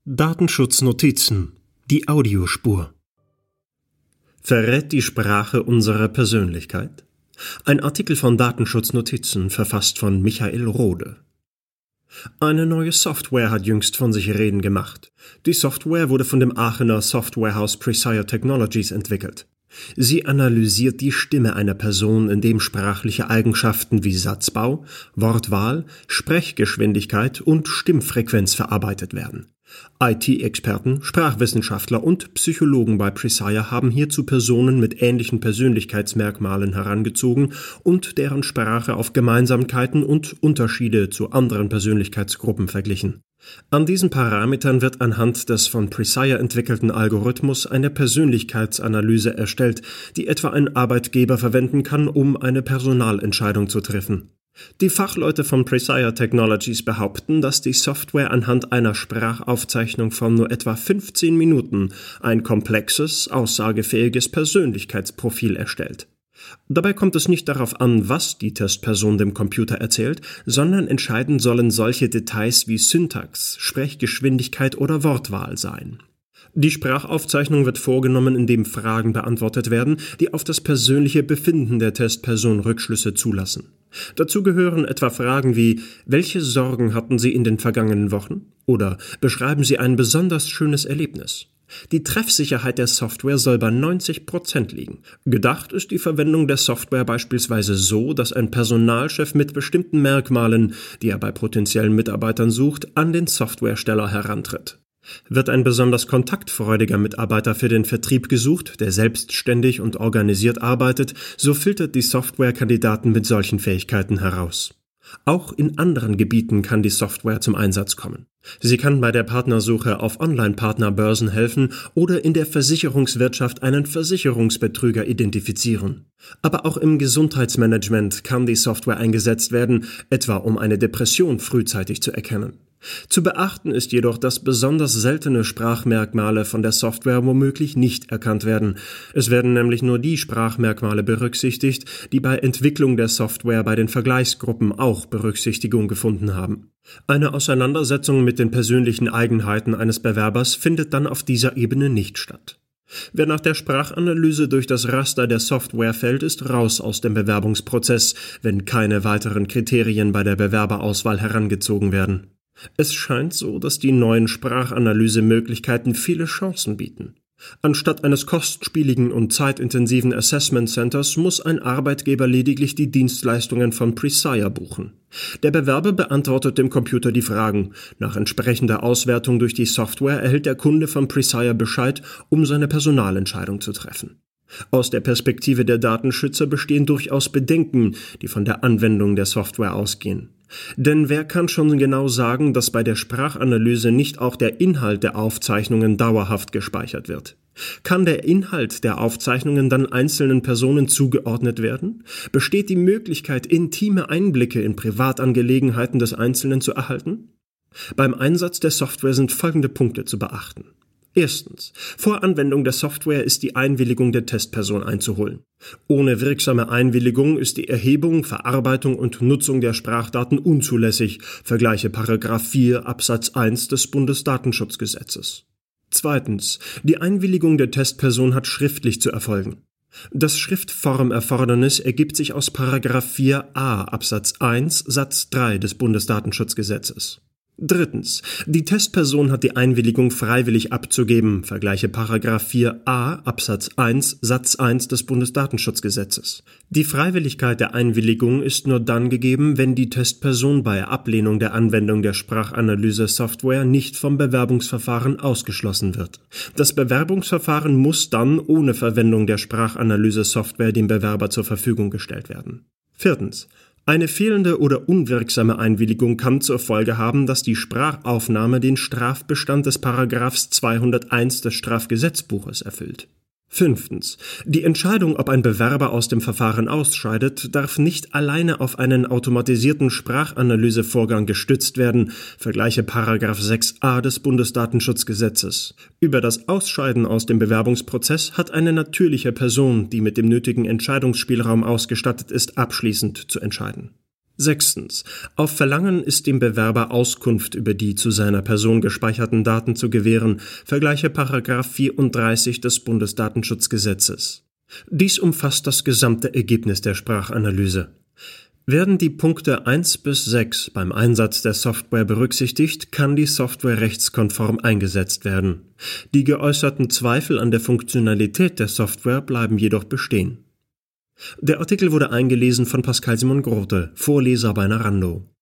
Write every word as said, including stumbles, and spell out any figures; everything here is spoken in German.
Datenschutznotizen. Die Audiospur. Verrät die Sprache unsere Persönlichkeit? Ein Artikel von Datenschutznotizen, verfasst von Michael Rode. Eine neue Software hat jüngst von sich reden gemacht. Die Software wurde von dem Aachener Softwarehaus Presire Technologies entwickelt. Sie analysiert die Stimme einer Person, indem sprachliche Eigenschaften wie Satzbau, Wortwahl, Sprechgeschwindigkeit und Stimmfrequenz verarbeitet werden. I T-Experten, Sprachwissenschaftler und Psychologen bei Presire haben hierzu Personen mit ähnlichen Persönlichkeitsmerkmalen herangezogen und deren Sprache auf Gemeinsamkeiten und Unterschiede zu anderen Persönlichkeitsgruppen verglichen. An diesen Parametern wird anhand des von Presire entwickelten Algorithmus eine Persönlichkeitsanalyse erstellt, die etwa ein Arbeitgeber verwenden kann, um eine Personalentscheidung zu treffen. Die Fachleute von Presire Technologies behaupten, dass die Software anhand einer Sprachaufzeichnung von nur etwa fünfzehn Minuten ein komplexes, aussagefähiges Persönlichkeitsprofil erstellt. Dabei kommt es nicht darauf an, was die Testperson dem Computer erzählt, sondern entscheidend sollen solche Details wie Syntax, Sprechgeschwindigkeit oder Wortwahl sein. Die Sprachaufzeichnung wird vorgenommen, indem Fragen beantwortet werden, die auf das persönliche Befinden der Testperson Rückschlüsse zulassen. Dazu gehören etwa Fragen wie: Welche Sorgen hatten Sie in den vergangenen Wochen? Oder beschreiben Sie ein besonders schönes Erlebnis? Die Treffsicherheit der Software soll bei neunzig Prozent liegen. Gedacht ist die Verwendung der Software beispielsweise so, dass ein Personalchef mit bestimmten Merkmalen, die er bei potenziellen Mitarbeitern sucht, an den Softwaresteller herantritt. Wird ein besonders kontaktfreudiger Mitarbeiter für den Vertrieb gesucht, der selbstständig und organisiert arbeitet, so filtert die Software Kandidaten mit solchen Fähigkeiten heraus. Auch in anderen Gebieten kann die Software zum Einsatz kommen. Sie kann bei der Partnersuche auf Online-Partnerbörsen helfen oder in der Versicherungswirtschaft einen Versicherungsbetrüger identifizieren. Aber auch im Gesundheitsmanagement kann die Software eingesetzt werden, etwa um eine Depression frühzeitig zu erkennen. Zu beachten ist jedoch, dass besonders seltene Sprachmerkmale von der Software womöglich nicht erkannt werden. Es werden nämlich nur die Sprachmerkmale berücksichtigt, die bei Entwicklung der Software bei den Vergleichsgruppen auch Berücksichtigung gefunden haben. Eine Auseinandersetzung mit den persönlichen Eigenheiten eines Bewerbers findet dann auf dieser Ebene nicht statt. Wer nach der Sprachanalyse durch das Raster der Software fällt, ist raus aus dem Bewerbungsprozess, wenn keine weiteren Kriterien bei der Bewerberauswahl herangezogen werden. Es scheint so, dass die neuen Sprachanalysemöglichkeiten viele Chancen bieten. Anstatt eines kostspieligen und zeitintensiven Assessment Centers muss ein Arbeitgeber lediglich die Dienstleistungen von Presire buchen. Der Bewerber beantwortet dem Computer die Fragen. Nach entsprechender Auswertung durch die Software erhält der Kunde von Presire Bescheid, um seine Personalentscheidung zu treffen. Aus der Perspektive der Datenschützer bestehen durchaus Bedenken, die von der Anwendung der Software ausgehen. Denn wer kann schon genau sagen, dass bei der Sprachanalyse nicht auch der Inhalt der Aufzeichnungen dauerhaft gespeichert wird? Kann der Inhalt der Aufzeichnungen dann einzelnen Personen zugeordnet werden? Besteht die Möglichkeit, intime Einblicke in Privatangelegenheiten des Einzelnen zu erhalten? Beim Einsatz der Software sind folgende Punkte zu beachten. Erstens. Vor Anwendung der Software ist die Einwilligung der Testperson einzuholen. Ohne wirksame Einwilligung ist die Erhebung, Verarbeitung und Nutzung der Sprachdaten unzulässig, vergleiche Paragraph vier Absatz eins des Bundesdatenschutzgesetzes. Zweitens. Die Einwilligung der Testperson hat schriftlich zu erfolgen. Das Schriftformerfordernis ergibt sich aus Paragraph vier a Absatz eins Satz drei des Bundesdatenschutzgesetzes. Drittens. Die Testperson hat die Einwilligung freiwillig abzugeben, vergleiche Paragraph vier a Absatz eins Satz eins des Bundesdatenschutzgesetzes. Die Freiwilligkeit der Einwilligung ist nur dann gegeben, wenn die Testperson bei Ablehnung der Anwendung der Sprachanalyse-Software nicht vom Bewerbungsverfahren ausgeschlossen wird. Das Bewerbungsverfahren muss dann ohne Verwendung der Sprachanalyse-Software dem Bewerber zur Verfügung gestellt werden. Viertens. Eine fehlende oder unwirksame Einwilligung kann zur Folge haben, dass die Sprachaufnahme den Strafbestand des Paragraphs zweihunderteins des Strafgesetzbuches erfüllt. Fünftens. Die Entscheidung, ob ein Bewerber aus dem Verfahren ausscheidet, darf nicht alleine auf einen automatisierten Sprachanalysevorgang gestützt werden, vergleiche Paragraph sechs a des Bundesdatenschutzgesetzes. Über das Ausscheiden aus dem Bewerbungsprozess hat eine natürliche Person, die mit dem nötigen Entscheidungsspielraum ausgestattet ist, abschließend zu entscheiden. Sechstens. Auf Verlangen ist dem Bewerber Auskunft über die zu seiner Person gespeicherten Daten zu gewähren, vergleiche Paragraph vierunddreißig des Bundesdatenschutzgesetzes. Dies umfasst das gesamte Ergebnis der Sprachanalyse. Werden die Punkte eins bis sechs beim Einsatz der Software berücksichtigt, kann die Software rechtskonform eingesetzt werden. Die geäußerten Zweifel an der Funktionalität der Software bleiben jedoch bestehen. Der Artikel wurde eingelesen von Pascal Simon Grote, Vorleser bei Narando.